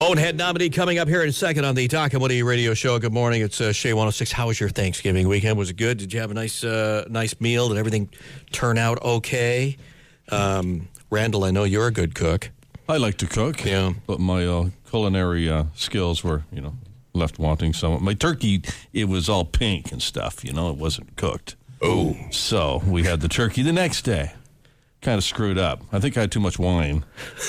Bonehead nominee coming up here in a second on the Doc and Woody radio show. Good morning. It's Shay 106. How was your Thanksgiving weekend? Was it good? Did you have a nice meal? Did everything turn out okay? Randall, I know you're a good cook. I like to cook, yeah, but my culinary skills were, left wanting some. My turkey, it was all pink and stuff, it wasn't cooked. Oh. So we had the turkey the next day. Kind of screwed up. I think I had too much wine.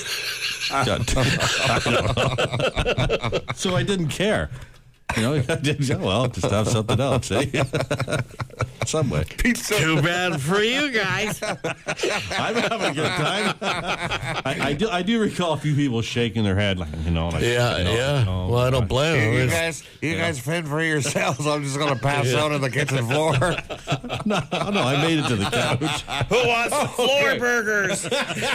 So I didn't care. Just have something else, eh? Some way. Pizza. Too bad for you guys. I'm having a good time. I do recall a few people shaking their head, Yeah. Well, I don't blame them. You guys fend for yourselves. I'm just going to pass out on the kitchen floor. No, I made it to the couch. Who wants floor burgers?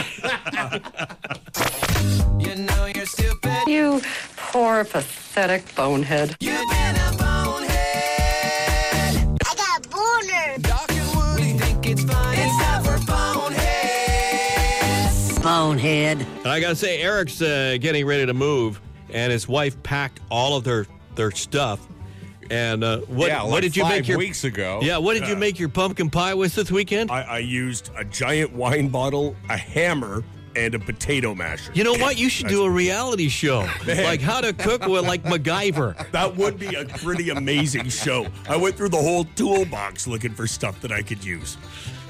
You know you're stupid. You poor, pathetic bonehead. You've been a bonehead. I got a boner. Doc and Woody think it's fun. It's time for boneheads. Bonehead. And I got to say, Eric's getting ready to move, and his wife packed all of their stuff. And what did you make your 5 weeks ago? Yeah, what did you make your pumpkin pie with this weekend? I used a giant wine bottle, a hammer, and a potato masher. You know what? You should do a reality show, like how to cook with like MacGyver. That would be a pretty amazing show. I went through the whole toolbox looking for stuff that I could use.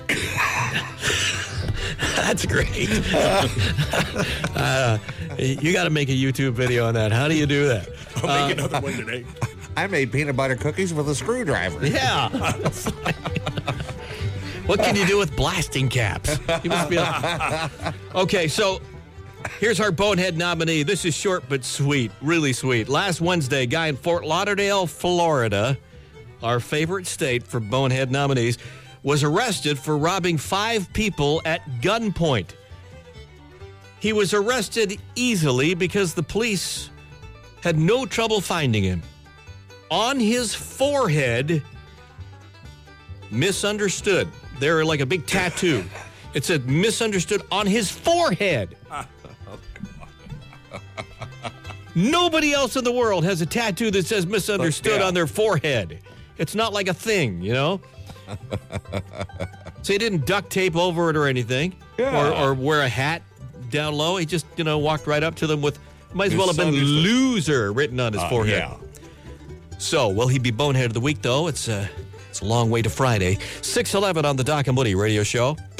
That's great. You got to make a YouTube video on that. How do you do that? I'll make another one today. I made peanut butter cookies with a screwdriver. Yeah. What can you do with blasting caps? You must be okay, so here's our Bonehead nominee. This is short but sweet, really sweet. Last Wednesday, a guy in Fort Lauderdale, Florida, our favorite state for Bonehead nominees, was arrested for robbing 5 people at gunpoint. He was arrested easily because the police had no trouble finding him. On his forehead, misunderstood. They're like a big tattoo. It said misunderstood on his forehead. Nobody else in the world has a tattoo that says misunderstood on their forehead. It's not like a thing, So he didn't duct tape over it or anything, or wear a hat down low. He just, walked right up to them with, might as well have been loser written on his forehead. Yeah. So, will he be Bonehead of the Week, though? It's a long way to Friday. 6:11 on the Doc and Woody radio show.